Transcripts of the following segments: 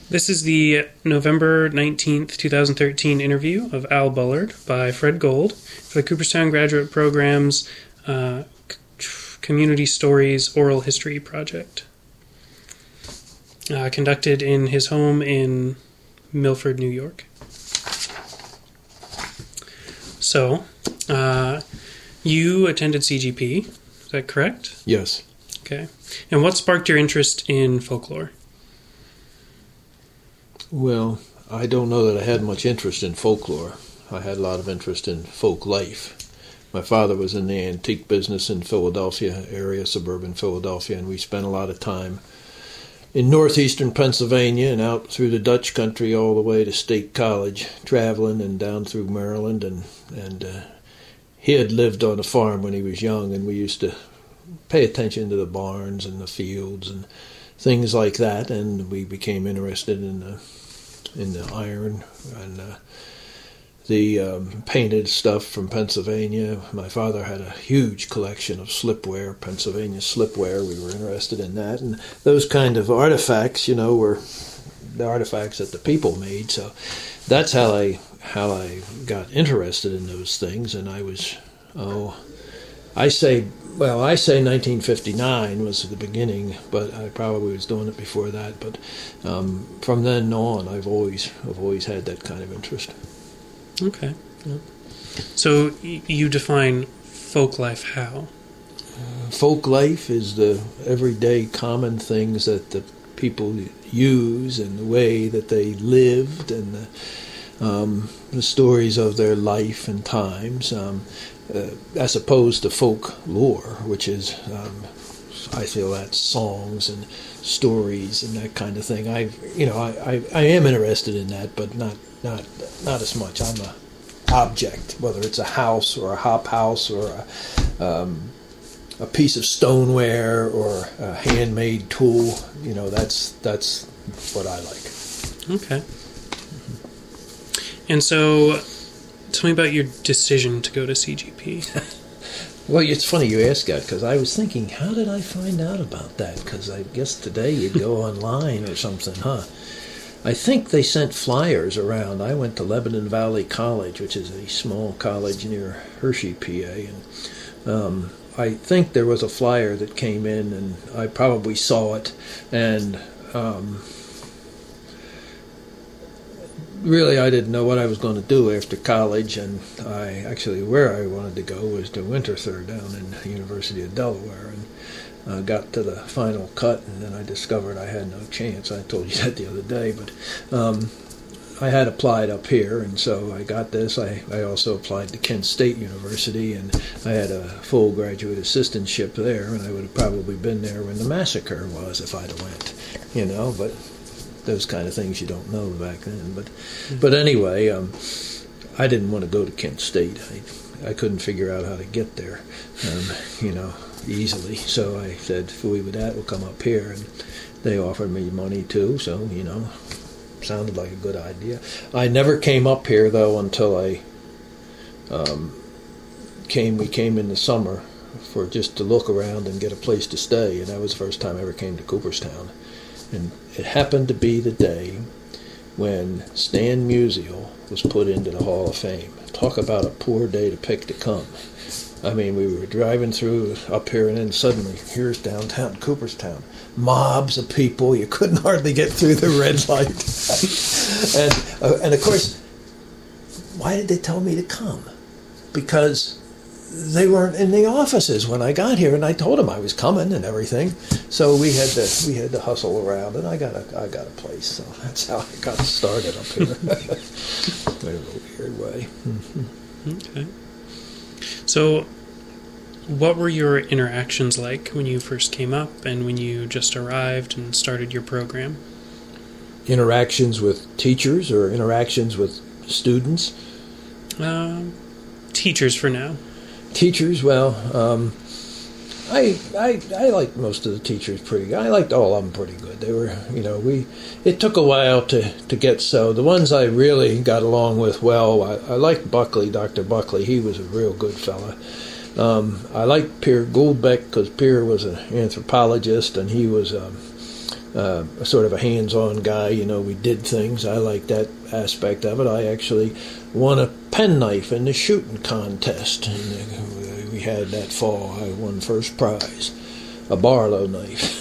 This is the November 19th, 2013 interview of Al Bullard by Fred Gold for the Cooperstown Graduate Program's Community Stories Oral History Project. Conducted in his home in Milford, New York. So, you attended CGP, is that correct? Yes. Okay. And what sparked your interest in folklore? Well, I don't know that I had much interest in folklore. I had a lot of interest in folk life. My father was in the antique business in Philadelphia area, suburban Philadelphia, and we spent a lot of time in northeastern Pennsylvania and out through the Dutch country all the way to State College, traveling and down through Maryland. And he had lived on a farm when he was young, and we used to pay attention to the barns and the fields and things like that. And we became interested in the iron and the painted stuff from Pennsylvania. My father had a huge collection of slipware, Pennsylvania slipware. We were interested in that, and those kind of artifacts, were the artifacts that the people made. So that's how I got interested in those things. And I say 1959 was the beginning, but I probably was doing it before that. But from then on, I've always had that kind of interest. Okay. Yeah. So you define folk life how? Folk life is the everyday common things that the people use and the way that they lived and the stories of their life and times, as opposed to folk lore, which is, I feel that's songs and stories and that kind of thing. I am interested in that, but not as much. I'm a object, whether it's a house or a hop house or a piece of stoneware or a handmade tool. That's what I like. Okay. And so, tell me about your decision to go to CGP. Well, it's funny you ask that, because I was thinking, how did I find out about that? Because I guess today you'd go online or something, huh? I think they sent flyers around. I went to Lebanon Valley College, which is a small college near Hershey, PA, and I think there was a flyer that came in, and I probably saw it, and really, I didn't know what I was going to do after college, and where I wanted to go was to Winterthur down in the University of Delaware, and got to the final cut, and then I discovered I had no chance. I told you that the other day, but I had applied up here, and so I got this. I also applied to Kent State University, and I had a full graduate assistantship there, and I would have probably been there when the massacre was if I'd have went, but those kind of things you don't know back then. But anyway, I didn't want to go to Kent State. I couldn't figure out how to get there, easily. So I said, "Fooey with that, we'll come up here." And they offered me money too, so, sounded like a good idea. I never came up here, though, until we came in the summer for just to look around and get a place to stay, and that was the first time I ever came to Cooperstown. And it happened to be the day when Stan Musial was put into the Hall of Fame. Talk about a poor day to pick to come. I mean, we were driving through up here, and then suddenly, here's downtown Cooperstown. Mobs of people. You couldn't hardly get through the red light. and of course, why did they tell me to come? Because they weren't in the offices when I got here, and I told them I was coming and everything. So we had to hustle around, and I got a place. So that's how I got started up here. In a weird way. Mm-hmm. Okay. So, what were your interactions like when you first came up and when you just arrived and started your program? Interactions with teachers or interactions with students? Teachers for now. Teachers, well, I liked most of the teachers pretty good. I liked all of them pretty good. They were, it took a while to get so. The ones I really got along with well, I liked Buckley, Dr. Buckley. He was a real good fella. I liked Pierre Goldbeck because Pierre was an anthropologist, and he was sort of a hands-on guy. You know, we did things. I liked that aspect of it. I actually won a penknife in the shooting contest. And we had that fall. I won first prize, a Barlow knife.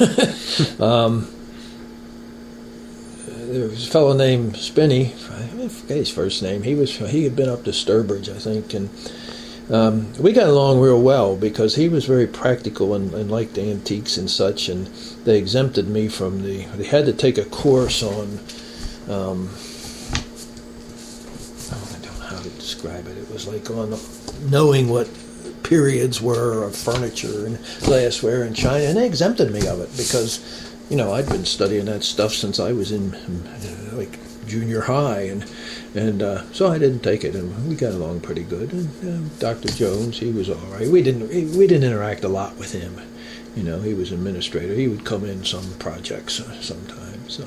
There was a fellow named Spinney. I forget his first name. He had been up to Sturbridge, I think, and we got along real well because he was very practical and liked antiques and such. And they exempted me from they had to take a course on. I don't know how to describe it. It was like on knowing what periods were of furniture and glassware in China, and they exempted me of it because, you know, I'd been studying that stuff since I was in like junior high, and so I didn't take it, and we got along pretty good. And Dr. Jones, he was all right. We didn't interact a lot with him. You know, he was administrator. He would come in some projects sometimes.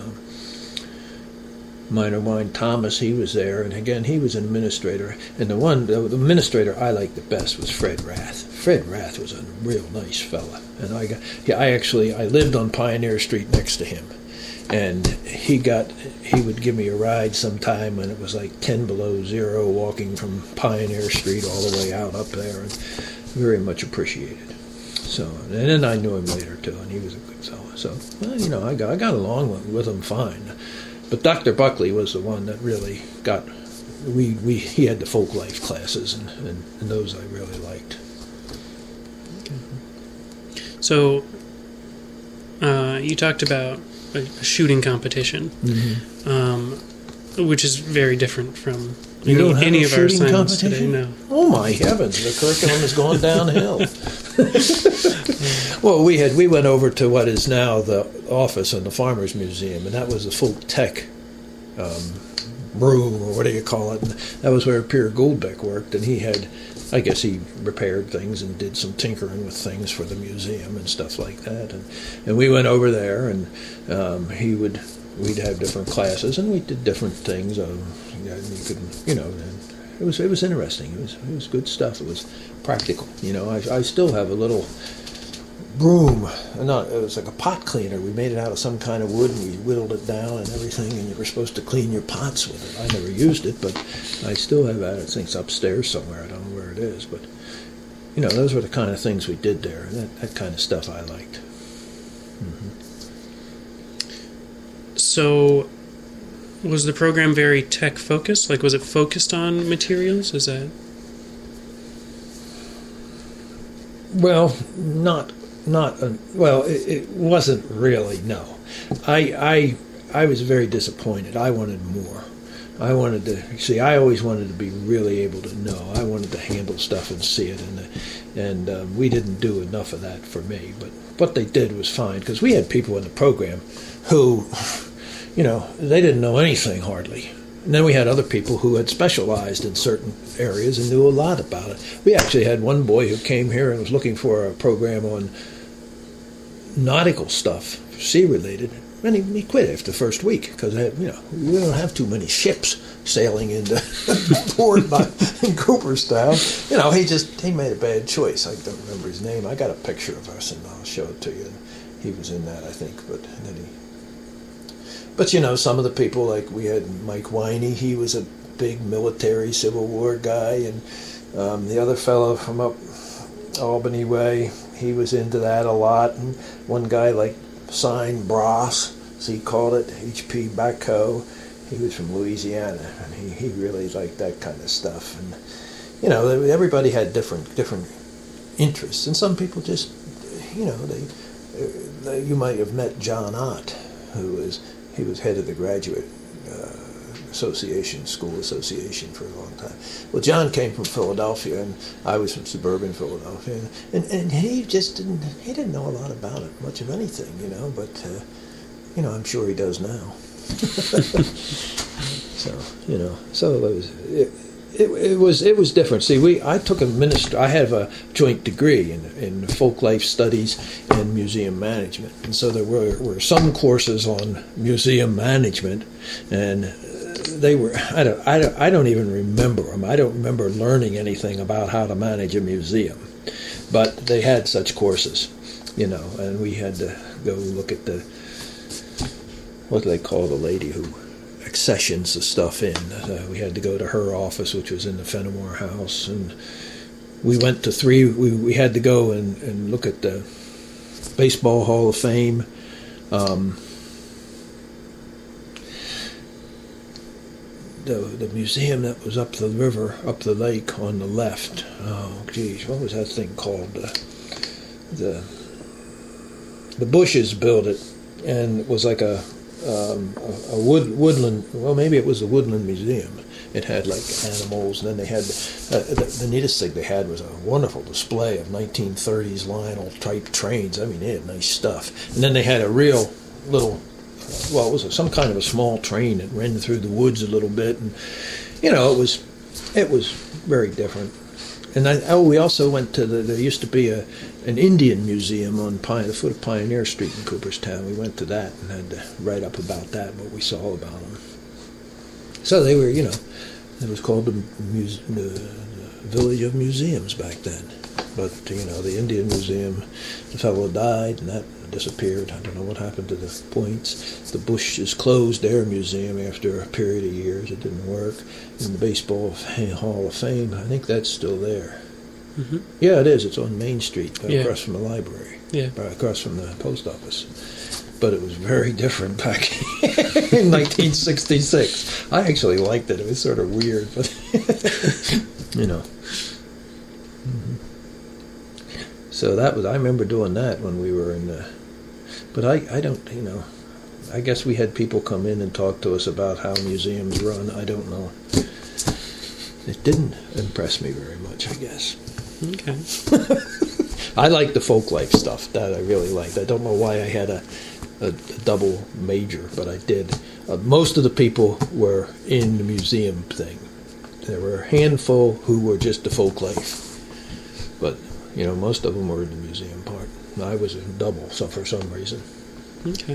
Minor Wine Thomas, he was there, and again, he was an administrator. And the administrator I liked the best was Fred Rath. Fred Rath was a real nice fella, and I lived on Pioneer Street next to him, and he would give me a ride sometime when it was like 10 below zero, walking from Pioneer Street all the way out up there, and very much appreciated. So, and then I knew him later too, and he was a good fella. So, well, you know, I got along with him fine. But Dr. Buckley was the one that really got. He had the folk life classes, and those I really liked. So, you talked about a shooting competition, which is very different from any of our assignments today. No. Oh my heavens! The curriculum has gone downhill. Well, we went over to what is now the office in the Farmers Museum, and that was the Folk Tech room, or what do you call it? And that was where Pierre Goldbeck worked, and I guess he repaired things and did some tinkering with things for the museum and stuff like that. And we went over there, and we'd have different classes, and we did different things. It was interesting. It was good stuff. It was practical. You know, I still have a little broom. It was like a pot cleaner. We made it out of some kind of wood, and we whittled it down and everything, and you were supposed to clean your pots with it. I never used it, but I still have that. I think it's upstairs somewhere. I don't know where it is, but, you know, those were the kind of things we did there. That kind of stuff I liked. So, was the program very tech focused? Like, was it focused on materials? Is that? Well, it wasn't really. No, I was very disappointed. I wanted more. I wanted to see. I always wanted to be really able to know. I wanted to handle stuff and see it, and we didn't do enough of that for me. But what they did was fine, because we had people in the program who, you know, they didn't know anything hardly. And then we had other people who had specialized in certain areas and knew a lot about it. We actually had one boy who came here and was looking for a program on nautical stuff, sea-related, and he quit after the first week because, you know, we don't have too many ships sailing into port in Cooperstown. You know, he made a bad choice. I don't remember his name. I got a picture of us, and I'll show it to you. He was in that, I think, But, you know, some of the people, like we had Mike Winey, he was a big military Civil War guy, and the other fellow from up Albany way, he was into that a lot. And one guy like Sign Brass, as he called it, H.P. Bacco, he was from Louisiana, and he really liked that kind of stuff. And, you know, everybody had different interests, and some people just, you know, you might have met John Ott, he was head of the graduate school association for a long time. Well, John came from Philadelphia, and I was from suburban Philadelphia, and he just didn't know a lot about it, much of anything, you know, but, you know, I'm sure he does now. So, you know, it was different. See, I have a joint degree in folk life studies and museum management, and so there were some courses on museum management, and they were I don't even remember them. I don't remember learning anything about how to manage a museum, but they had such courses, you know, and we had to go look at what do they call the lady who accessions the stuff in. We had to go to her office, which was in the Fenimore House, and we went to we had to go and look at the Baseball Hall of Fame. The museum that was up the river, up the lake on the left. Oh, geez, what was that thing called? The Bushes built it, and it was like a woodland. Well, maybe it was the Woodland Museum. It had like animals, and then they had the neatest thing they had was a wonderful display of 1930s Lionel type trains. I mean, they had nice stuff, and then they had a real little. Well, it was some kind of a small train that ran through the woods a little bit, and it was very different. And we also went to there used to be an Indian museum on the foot of Pioneer Street in Cooperstown. We went to that and had to write up about that, what we saw about them. So they were, it was called the Village of Museums back then. But the Indian Museum, the fellow died, and that disappeared. I don't know what happened to the points. The Bushes closed their museum after a period of years. It didn't work. And the Baseball Hall of Fame, I think that's still there. Mm-hmm. Yeah, it is. It's on Main Street, across from the library, across from the post office. But it was very different back in 1966. I actually liked it. It was sort of weird, but Mm-hmm. So I remember doing that when we were in but I don't, I guess we had people come in and talk to us about how museums run. I don't know. It didn't impress me very much, I guess. Okay. I like the folk life stuff. That I really liked. I don't know why I had a double major, but I did. Most of the people were in the museum thing. There were a handful who were just the folk life. But, most of them were in the museum part. I was in double, so for some reason. Okay.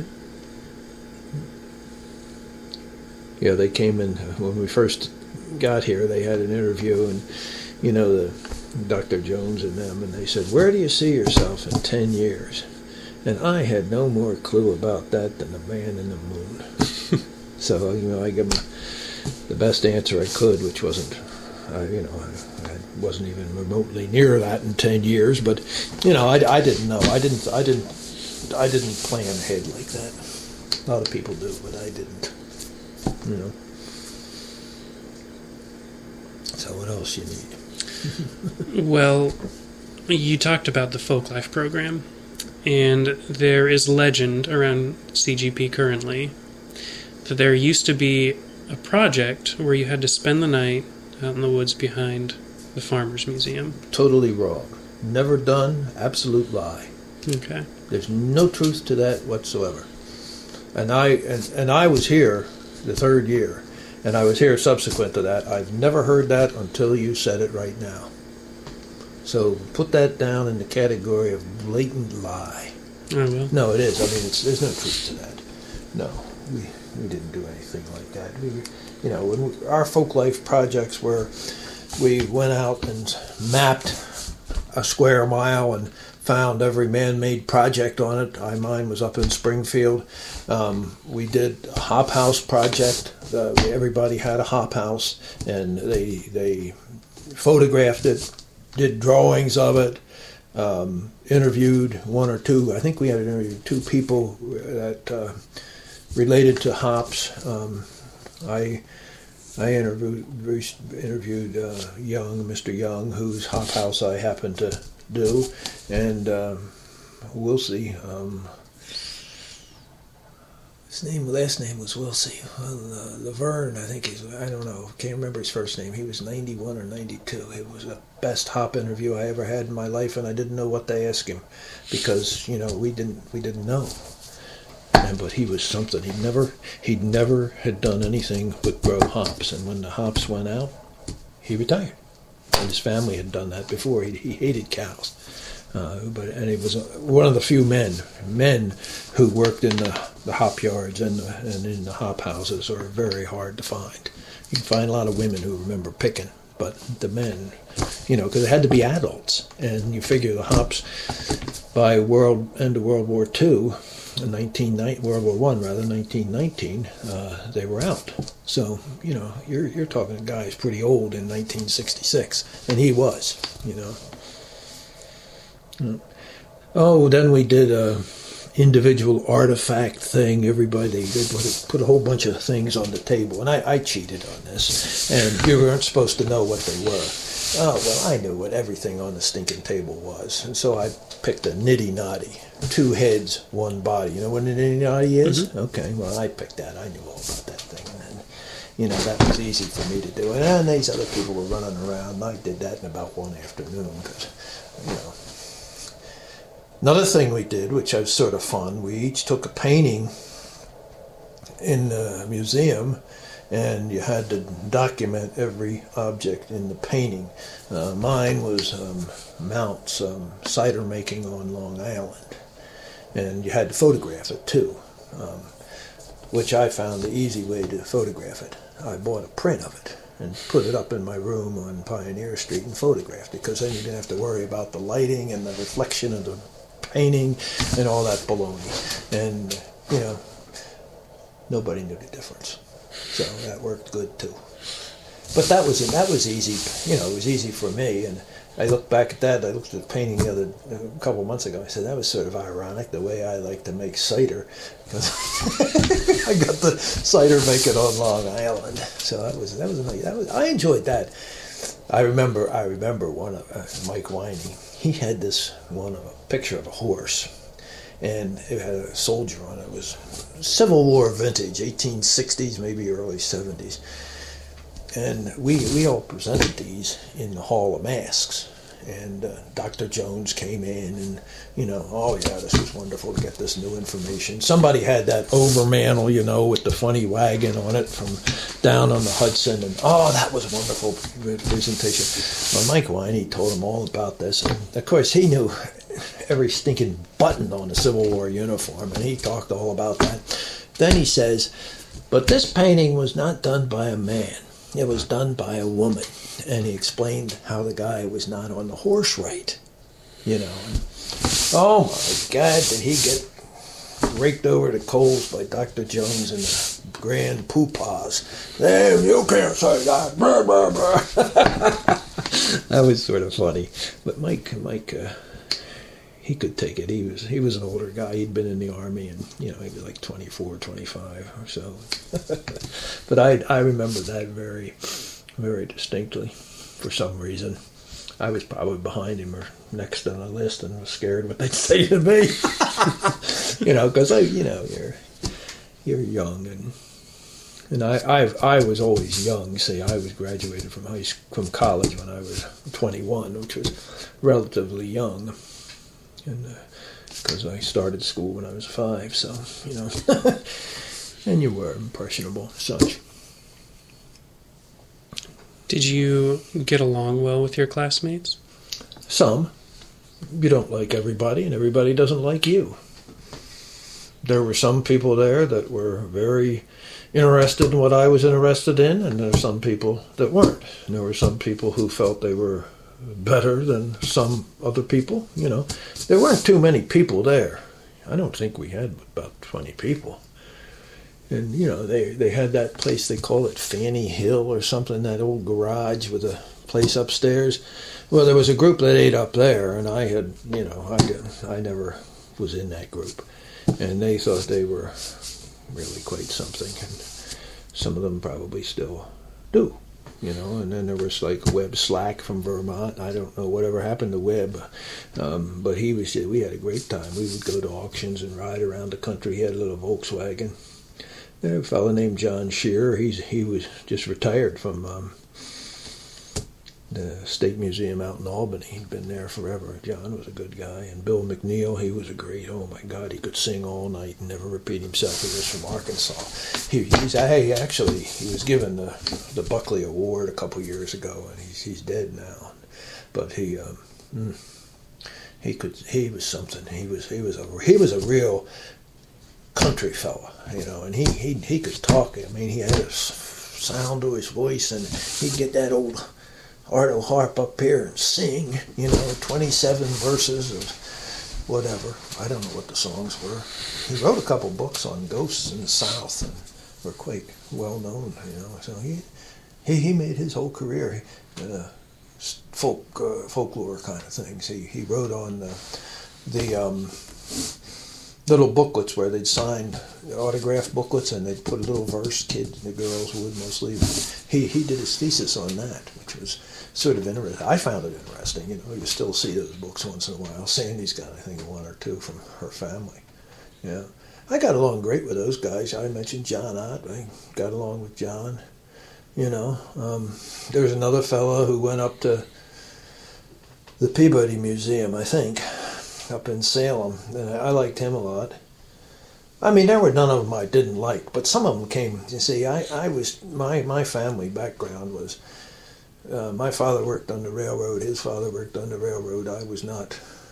Yeah, they came in, when we first got here, they had an interview, and, the Dr. Jones and them, and they said, "Where do you see yourself in 10 years?" And I had no more clue about that than the man in the moon. So, I gave them the best answer I could, which wasn't, I wasn't even remotely near that in 10 years, but, I didn't know. I didn't plan ahead like that. A lot of people do, but I didn't, So what else you need? Well, you talked about the folk life program, and there is legend around CGP currently that there used to be a project where you had to spend the night out in the woods behind the Farmers Museum. Totally wrong. Never done. Absolute lie. Okay. There's no truth to that whatsoever. And I was here the third year, and I was here subsequent to that. I've never heard that until you said it right now. So put that down in the category of blatant lie. I will. No, it is. I mean, there's no truth to that. No, we didn't do anything like that. Our folk life projects were, we went out and mapped a square mile and found every man-made project on it. Mine was up in Springfield. We did a hop house project. Everybody had a hop house, and they photographed it, did drawings of it, interviewed one or two. I think we had interviewed 2 people that related to hops. I interviewed Mr. Young, whose hop house I happened to do, and Wilsey. Last name was Wilsey. Laverne, I think I don't know, can't remember his first name. He was 91 or 92. It was the best hop interview I ever had in my life, and I didn't know what to ask him because we didn't know. But he was something. He'd never had done anything but grow hops, and when the hops went out, he retired. And his family had done that before. He hated cows, and he was one of the few men who worked in the hop yards and in the hop houses are very hard to find. You can find a lot of women who remember picking, but the men, because it had to be adults, and you figure the hops by end of World War II. World War One, rather, 1919, they were out. So, you're talking a guy who's pretty old in 1966, and he was, Oh, then we did a individual artifact thing. Everybody did put a whole bunch of things on the table, and I cheated on this, and you weren't supposed to know what they were. Oh, well, I knew what everything on the stinking table was, and so I picked a nitty-notty. 2 heads, 1 body. You know what a nitty-notty is? Mm-hmm. Okay, well, I picked that. I knew all about that thing. And, that was easy for me to do. And these other people were running around, and I did that in about one afternoon. Because, Another thing we did, which was sort of fun, we each took a painting in the museum, and you had to document every object in the painting. Mine was Mount's cider making on Long Island, and you had to photograph it too, which I found the easy way to photograph it. I bought a print of it and put it up in my room on Pioneer Street and photographed it, because then you didn't have to worry about the lighting and the reflection of the painting and all that baloney. And, nobody knew the difference. So that worked good too. But that was easy. It was easy for me. And I look back at that. I looked at the painting a couple months ago. I said that was sort of ironic, the way I like to make cider, because I got the cider making on Long Island. So that was nice. I enjoyed that. I remember one of Mike Winey. He had this one of a picture of a horse, and it had a soldier on it. It was Civil War vintage, 1860s, maybe early 70s. And we all presented these in the Hall of Masks. And Dr. Jones came in and, oh yeah, this was wonderful to get this new information. Somebody had that overmantel, with the funny wagon on it from down on the Hudson. And, oh, that was a wonderful presentation. Well, Mike Winey told him all about this. And, of course, he knew every stinking button on the Civil War uniform, and he talked all about that. Then he says, but this painting was not done by a man. It was done by a woman. And he explained how the guy was not on the horse right, Oh, my God, did he get raked over the coals by Dr. Jones and the grand poopahs. Damn, you can't say that. Brr, brr, brr. That was sort of funny. But Mike, he could take it. He was an older guy. He'd been in the Army, and he was like 24, 25 or so. But I remember that very, very distinctly. For some reason, I was probably behind him or next on the list, and was scared what they'd say to me. Because you're young, and I was always young. See, I was graduated from college when I was 21, which was relatively young. And because I started school when I was 5, so, and you were impressionable, such. Did you get along well with your classmates? Some. You don't like everybody, and everybody doesn't like you. There were some people there that were very interested in what I was interested in, and there were some people that weren't. And there were some people who felt they were better than some other people, There weren't too many people there. I don't think we had about 20 people. And, they had that place, they call it Fanny Hill or something, that old garage with a place upstairs. Well, there was a group that ate up there, and I had, I never was in that group. And they thought they were really quite something. And some of them probably still do. And then there was like Webb Slack from Vermont. I don't know whatever happened to Webb, but we had a great time. We would go to auctions and ride around the country. He had a little Volkswagen. There was a fellow named John Shearer. He was just retired from the State Museum out in Albany. He'd been there forever. John was a good guy. And Bill McNeil, he was a great, oh my God, he could sing all night and never repeat himself. He was from Arkansas. He was given the Buckley Award a couple years ago, and he's dead now. But he was something. He was a real country fella, and he could talk. I mean, he had a sound to his voice, and he'd get that old Arto harp up here and sing, 27 verses of whatever. I don't know what the songs were. He wrote a couple books on ghosts in the South and were quite well known, So he made his whole career folklore kind of things. He wrote on the little booklets where they'd sign autograph booklets and they'd put a little verse. Kids, the girls would mostly. He did his thesis on that, which was sort of interesting. I found it interesting. You still see those books once in a while. Sandy's got, I think, one or two from her family. Yeah, I got along great with those guys. I mentioned John Ott. I got along with John. There's another fellow who went up to the Peabody Museum, I think, up in Salem, and I liked him a lot. I mean, there were none of them I didn't like, but some of them came. You see, I was my family background was my father worked on the railroad, his father worked on the railroad. I was not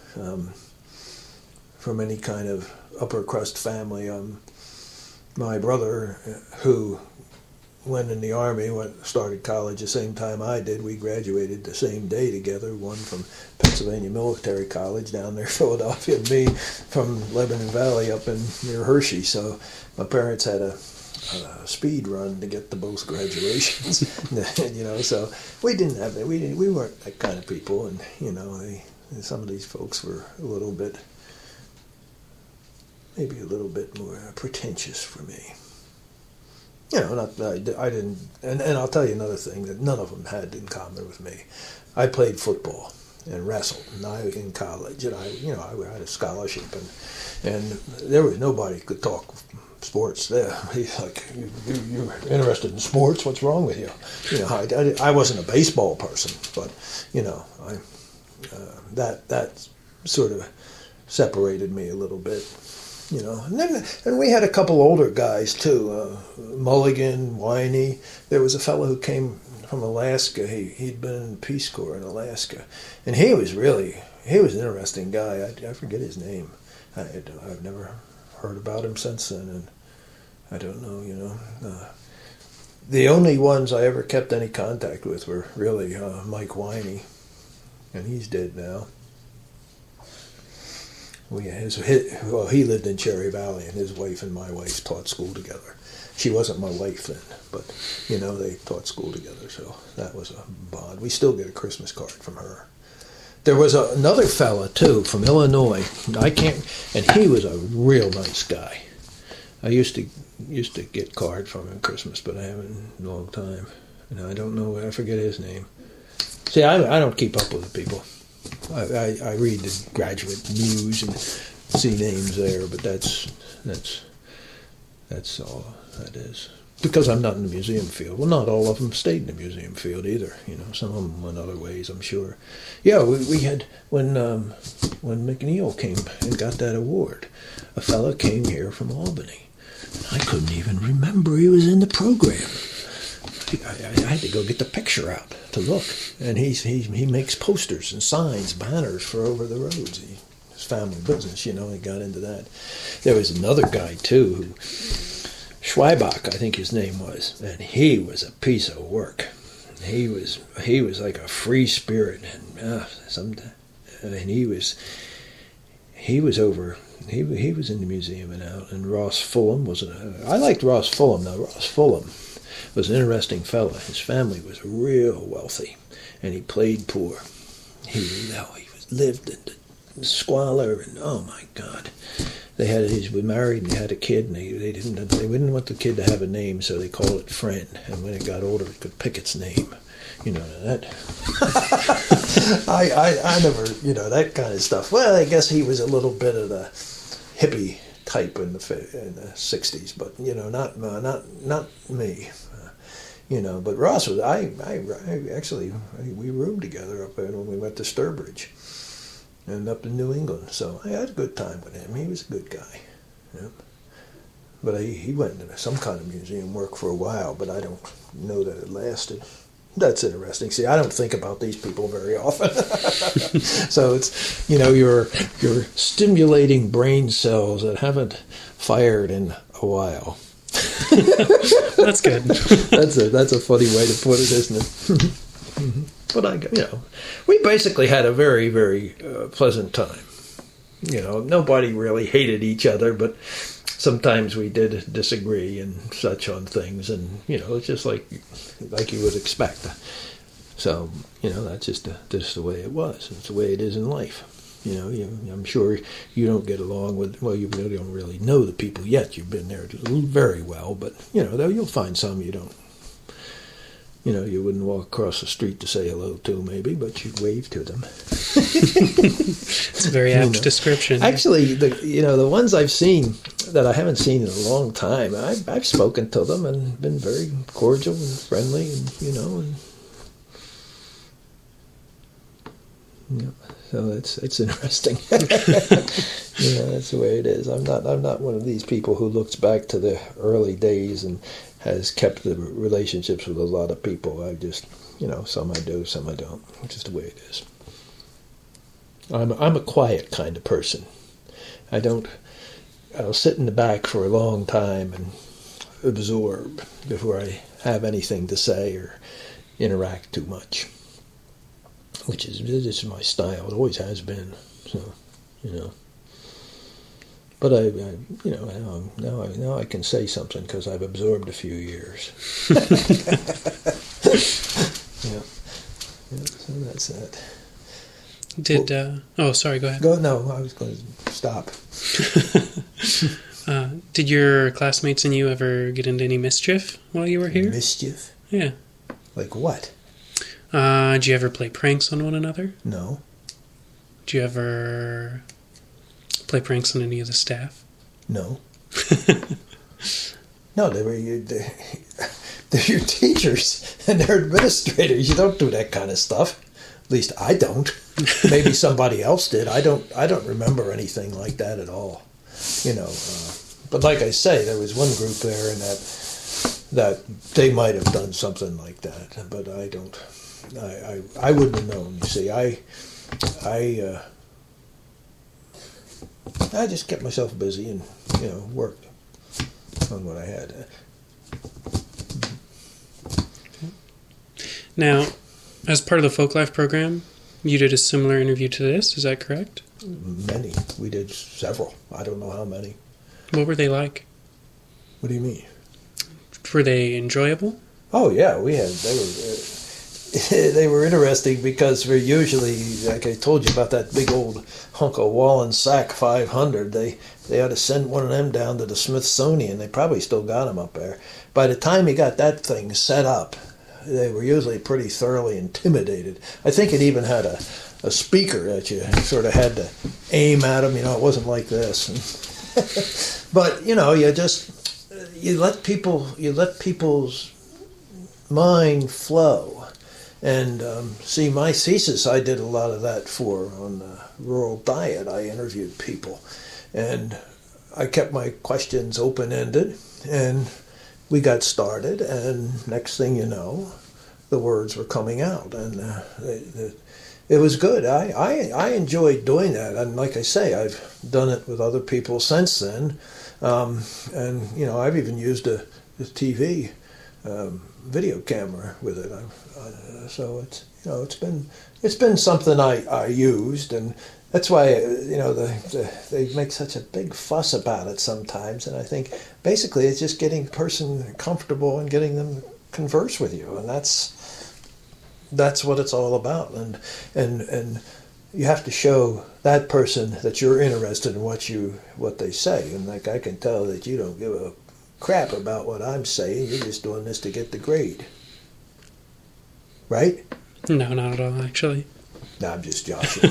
from any kind of upper crust family. My brother, who went in the Army, started college the same time I did. We graduated the same day together, one from Pennsylvania Military College down there, Philadelphia, and me from Lebanon Valley up in near Hershey. So my parents had a speed run to get to both graduations, so we didn't have that. We weren't that kind of people, and some of these folks were maybe a little bit more pretentious for me. I didn't, and I'll tell you another thing that none of them had in common with me. I played football and wrestled, and I was in college, and I had a scholarship, and there was nobody could talk sports there. He's like, you're interested in sports? What's wrong with you? I wasn't a baseball person, but that sort of separated me a little bit. And we had a couple older guys too, Mulligan, Winey. There was a fellow who came from Alaska. He'd been in the Peace Corps in Alaska, and he was an interesting guy. I forget his name. I've never heard about him since then, and I don't know. The only ones I ever kept any contact with were really Mike Winey, and he's dead now. He lived in Cherry Valley, and his wife and my wife taught school together. She wasn't my wife then, but they taught school together, so that was a bond. We still get a Christmas card from her. There was another fella too from Illinois. And he was a real nice guy. I used to get card from him Christmas, but I haven't in a long time, and I don't know. I forget his name. See, I don't keep up with the people. I read the graduate news and see names there, but that's all that is. Because I'm not in the museum field. Well, not all of them stayed in the museum field either. Some of them went other ways, I'm sure. Yeah, we had when McNeil came and got that award, a fella came here from Albany. I couldn't even remember he was in the program. I had to go get the picture out to look, and he makes posters and signs, banners for over the roads. His family business, he got into that. There was another guy too, Schweibach, I think his name was, and he was a piece of work. He was like a free spirit, and he was in the museum and out. And Ross Fulham I liked Ross Fulham. Now Ross Fulham was an interesting fellow. His family was real wealthy, and he played poor. He lived in squalor, and oh my God, he was married and he had a kid, and they didn't want the kid to have a name, so they called it Friend. And when it got older, it could pick its name. That. I never, that kind of stuff. Well, I guess he was a little bit of the hippie type in the 60s, but not me. But Ross was. I actually we roomed together up there when we went to Sturbridge, and up in New England. So I had a good time with him. He was a good guy. Yeah. But he went into some kind of museum work for a while, but I don't know that it lasted. That's interesting. See, I don't think about these people very often. So it's, you're stimulating brain cells that haven't fired in a while. That's good. That's a funny way to put it, isn't it? But we basically had a very, very pleasant time. nobody really hated each other, but sometimes we did disagree and such on things, and it's just like you would expect. So that's just the way it was. It's the way it is in life. I'm sure you don't get along with. Well, you really don't really know the people yet. You've been there very well, but you'll find some you don't. You wouldn't walk across the street to say hello to, maybe, but you'd wave to them. It's a very apt description. Actually, the ones I've seen that I haven't seen in a long time, I've spoken to them and been very cordial and friendly, and so it's interesting. That's the way it is. I'm not one of these people who looks back to the early days and has kept the relationships with a lot of people. I just, some I do, some I don't. It's just the way it is. I'm a quiet kind of person. I'll sit in the back for a long time and absorb before I have anything to say or interact too much. Which is my style. It always has been. So, But now I can say something because I've absorbed a few years. So that's that. Sorry, go ahead. No, I was going to stop. Did your classmates and you ever get into any mischief while you were here? Mischief? Yeah. Like what? Did you ever play pranks on one another? No. Did you ever play pranks on any of the staff? No. No, they're your teachers and their administrators. You don't do that kind of stuff. At least I don't. Maybe somebody else did. I don't remember anything like that at all. But like I say, there was one group there, and that they might have done something like that. But I don't. I wouldn't have known. You see, I just kept myself busy and worked on what I had. Now, as part of the Folk Life program, you did a similar interview to this. Is that correct? Many. We did several. I don't know how many. What were they like? What do you mean? Were they enjoyable? Oh yeah, they were interesting because we're usually, like I told you about that big old hunk of Wallensack 500, they had to send one of them down to the Smithsonian. They probably still got them up there. By the time you got that thing set up, they were usually pretty thoroughly intimidated. I think it even had a speaker that you sort of had to aim at them. It wasn't like this. But you let people's mind flow. And see, my thesis, I did a lot of that for on the rural diet. I interviewed people, and I kept my questions open-ended, and we got started, and next thing you know, the words were coming out, and it was good. I enjoyed doing that, and like I say, I've done it with other people since then, and I've even used a TV video camera with it. So it's been something I used, and that's why they make such a big fuss about it sometimes. And I think basically it's just getting a person comfortable and getting them to converse with you, and that's what it's all about. And you have to show that person that you're interested in what they say. And like I can tell that you don't give a crap about what I'm saying. You're just doing this to get the grade. Right? No, not at all, actually. No, I'm just joshing.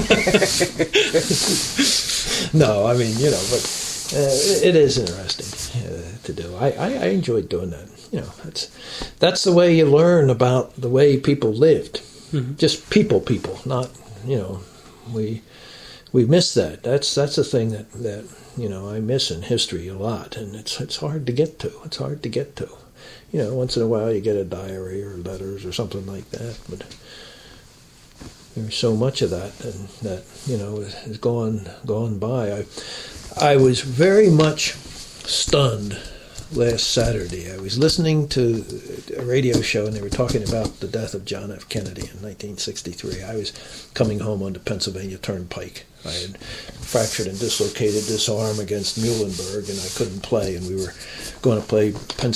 No, I mean, but it is interesting to do. I enjoyed doing that. That's the way you learn about the way people lived. Mm-hmm. Just people, not, we miss that. That's the thing that I miss in history a lot, and it's hard to get to. It's hard to get to. Once in a while you get a diary or letters or something like that, but there's so much of that, and that is gone by. I was very much stunned last Saturday. I was listening to a radio show, and they were talking about the death of John F. Kennedy in 1963. I was coming home on the Pennsylvania Turnpike. I had fractured and dislocated this arm against Muhlenberg, and I couldn't play, and we were going to play